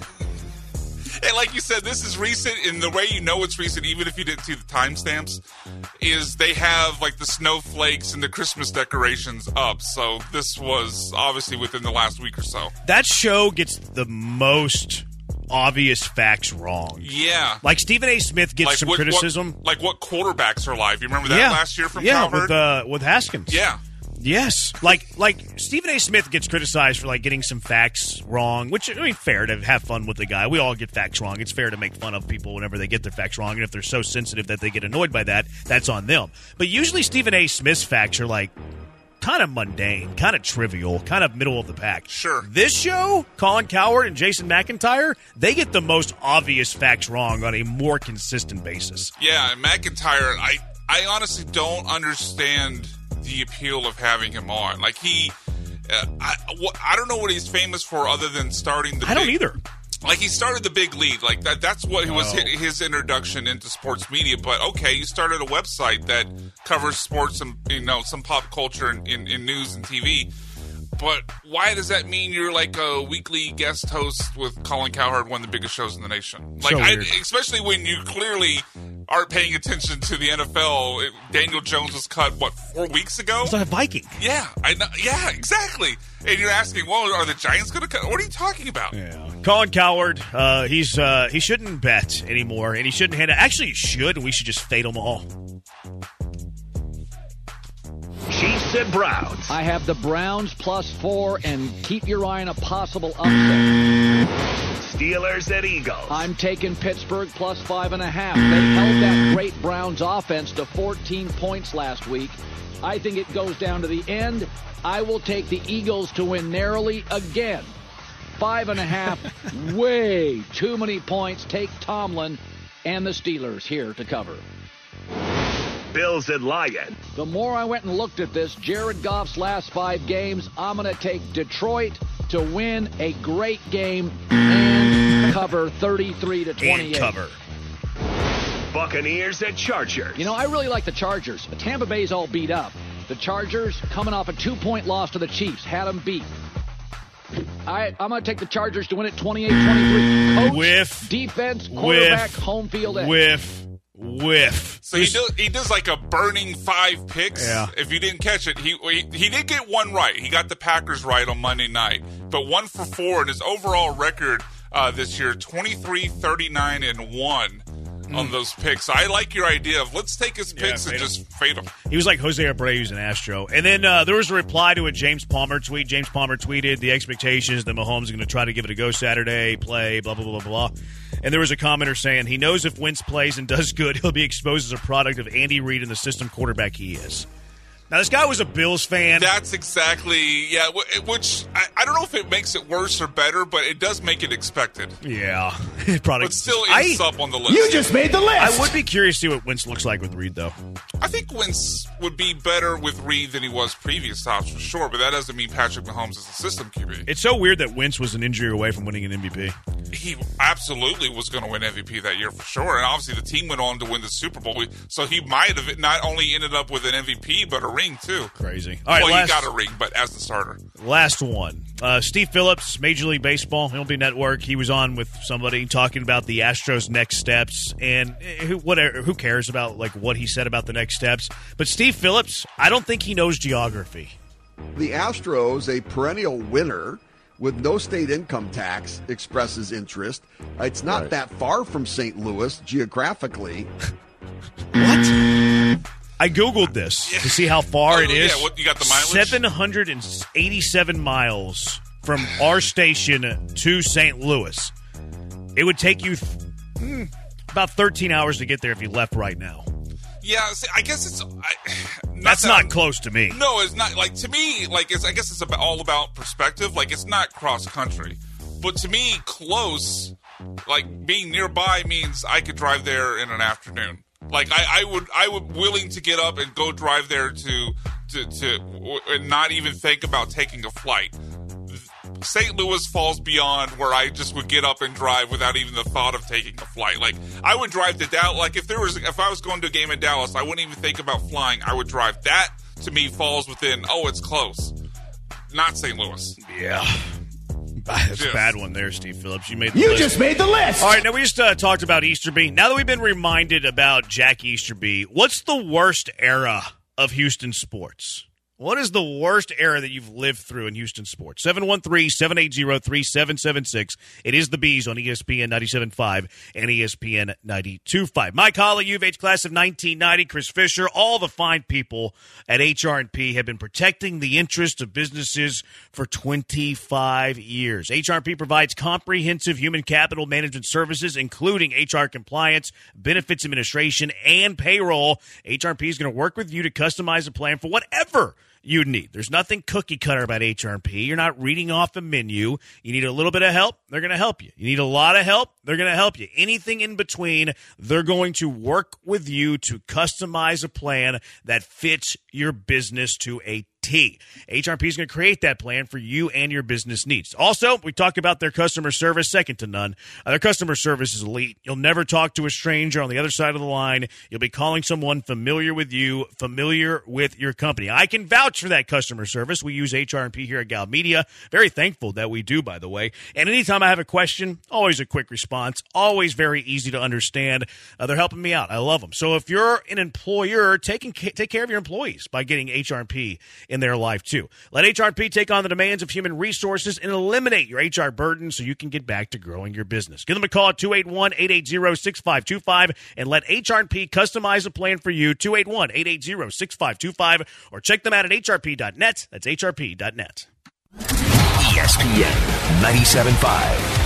And like you said, this is recent, and the way you know it's recent, even if you didn't see the timestamps, is they have like the snowflakes and the Christmas decorations up. So this was obviously within the last week or so. That show gets the most obvious facts wrong. Yeah. Like Stephen A. Smith gets some criticism. Like what quarterbacks are live. You remember that last year from Cowherd? With Haskins. Yeah. Yes, like Stephen A. Smith gets criticized for like getting some facts wrong, which I mean, fair to have fun with the guy. We all get facts wrong. It's fair to make fun of people whenever they get their facts wrong, and if they're so sensitive that they get annoyed by that, that's on them. But usually Stephen A. Smith's facts are like kind of mundane, kind of trivial, kind of middle of the pack. Sure. This show, Colin Cowherd and Jason McIntyre, they get the most obvious facts wrong on a more consistent basis. Yeah, and McIntyre, I honestly don't understand the appeal of having him on. Like I don't know what he's famous for other than starting the. I don't either. Like he started the Big Lead. Like that's what was his introduction into sports media. But okay, you started a website that covers sports and some pop culture in news and TV. But why does that mean you're like a weekly guest host with Colin Cowherd, one of the biggest shows in the nation? Like, especially when you clearly aren't paying attention to the NFL. Daniel Jones was cut, 4 weeks ago? It's like a Viking. Yeah, I know. Yeah, exactly. And you're asking, well, are the Giants going to cut? What are you talking about? Yeah. Colin Cowherd, he shouldn't bet anymore, and he shouldn't hand it. Actually, he should, and we should just fade them all. Chiefs and Browns. I have the Browns +4 and keep your eye on a possible upset. Steelers and Eagles. I'm taking Pittsburgh +5.5. They held that great Browns offense to 14 points last week. I think it goes down to the end. I will take the Eagles to win narrowly again. 5.5, way too many points. Take Tomlin and the Steelers here to cover. Bills and Lions. The more I went and looked at this, Jared Goff's last 5 games, I'm going to take Detroit to win a great game and cover 33-28. And cover. Buccaneers at Chargers. You know, I really like the Chargers. Tampa Bay's all beat up. The Chargers coming off a 2-point loss to the Chiefs. Had them beat. I'm going to take the Chargers to win it 28-23. Coach, defense, quarterback, home field edge. Whiff. So he does like a burning 5 picks. Yeah. If you didn't catch it, he did get one right. He got the Packers right on Monday night. But 1 for 4 in his overall record this year, 23-39-1 on those picks. I like your idea of let's take his picks and just fade them. He was like Jose Abreu's an Astro. And then there was a reply to a James Palmer tweet. James Palmer tweeted the expectations that Mahomes is going to try to give it a go Saturday, play, blah, blah, blah, blah. And there was a commenter saying he knows if Wentz plays and does good, he'll be exposed as a product of Andy Reid and the system quarterback he is. Now, this guy was a Bills fan. That's exactly, which I don't know if it makes it worse or better, but it does make it expected. Yeah. Probably. But still ends up on the list. You just made the list. I would be curious to see what Wentz looks like with Reid, though. I think Wentz would be better with Reid than he was previous stops, for sure, but that doesn't mean Patrick Mahomes is a system QB. It's so weird that Wentz was an injury away from winning an MVP. He absolutely was going to win MVP that year for sure, and obviously the team went on to win the Super Bowl, so he might have not only ended up with an MVP, but a ring, too. Crazy. All right, well, he got a ring, but as the starter. Last one. Steve Phillips, Major League Baseball, MLB Network. He was on with somebody talking about the Astros' next steps, and who cares about like what he said about the next steps? But Steve Phillips, I don't think he knows geography. The Astros, a perennial winner with no state income tax, expresses interest. It's not that far from St. Louis geographically. What? I Googled this to see how far it is. Yeah, you got the mileage? 787 miles from our station to St. Louis. It would take you about 13 hours to get there if you left right now. Yeah, see, I guess it's... That's not close to me. No, it's not. Like, to me, like, I guess it's all about perspective. Like, it's not cross-country. But to me, close, like, being nearby means I could drive there in an afternoon. Like I would willing to get up and go drive there to and not even think about taking a flight. St. Louis falls beyond where I just would get up and drive without even the thought of taking a flight. Like I would drive to Dallas. Like if I was going to a game in Dallas, I wouldn't even think about flying. I would drive. That to me falls within. Oh, it's close. Not St. Louis. Yeah. That's a bad one there, Steve Phillips. You made the list. You just made the list. All right, now we just talked about Easterby. Now that we've been reminded about Jack Easterby, what's the worst era of Houston sports? What is the worst era that you've lived through in Houston sports? 713-780-3776. It is the Bees on ESPN 97.5 and ESPN 92.5. Mike Holly, U of H class of 1990, Chris Fisher, all the fine people at HR&P have been protecting the interests of businesses for 25 years. HR&P provides comprehensive human capital management services, including HR compliance, benefits administration, and payroll. HR&P is going to work with you to customize a plan for whatever you need. There's nothing cookie cutter about HR&P. You're not reading off a menu. You need a little bit of help, they're going to help you. You need a lot of help, they're going to help you. Anything in between, they're going to work with you to customize a plan that fits your business to a T. HR&P is going to create that plan for you and your business needs. Also, we talk about their customer service, second to none. Their customer service is elite. You'll never talk to a stranger on the other side of the line. You'll be calling someone familiar with you, familiar with your company. I can vouch for that customer service. We use HR&P here at Gal Media. Very thankful that we do, by the way. And anytime I have a question, always a quick response, always very easy to understand. They're helping me out. I love them. So if you're an employer, take care of your employees by getting HR&P in their life too. Let HR&P take on the demands of human resources and eliminate your HR burden so you can get back to growing your business. Give them a call at 281-880-6525 and let HR&P customize a plan for you, 281-880-6525, or check them out at hrp.net. That's hrp.net. ESPN 97.5.